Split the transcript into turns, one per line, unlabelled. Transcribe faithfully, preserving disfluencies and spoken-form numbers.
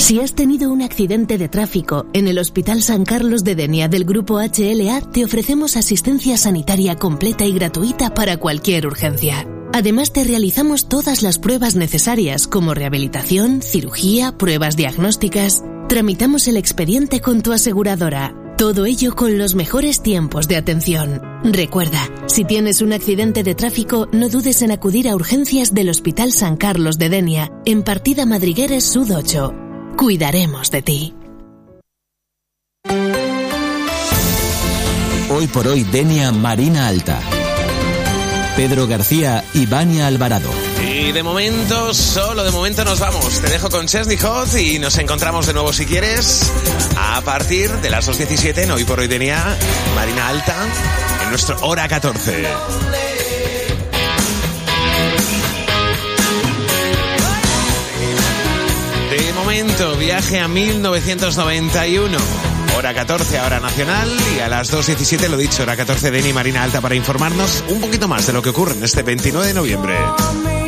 Si has tenido un accidente de tráfico, en el Hospital San Carlos de Denia del Grupo H L A te ofrecemos asistencia sanitaria completa y gratuita para cualquier urgencia. Además, te realizamos todas las pruebas necesarias como rehabilitación, cirugía, pruebas diagnósticas. Tramitamos el expediente con tu aseguradora. Todo ello con los mejores tiempos de atención. Recuerda, si tienes un accidente de tráfico, no dudes en acudir a urgencias del Hospital San Carlos de Denia, en Partida Madrigueres Sud ocho. Cuidaremos de ti.
Hoy por hoy Denia Marina Alta. Pedro García y Vania Alvarado.
Y de momento, solo de momento nos vamos. Te dejo con Chesney Hot y nos encontramos de nuevo si quieres a partir de las dos diecisiete en Hoy por Hoy Denia Marina Alta en nuestro Hora catorce. De momento, viaje a mil novecientos noventa y uno. Hora catorce, hora nacional, y a las dos diecisiete, lo dicho, hora catorce, Denia Marina Alta para informarnos un poquito más de lo que ocurre en este veintinueve de noviembre.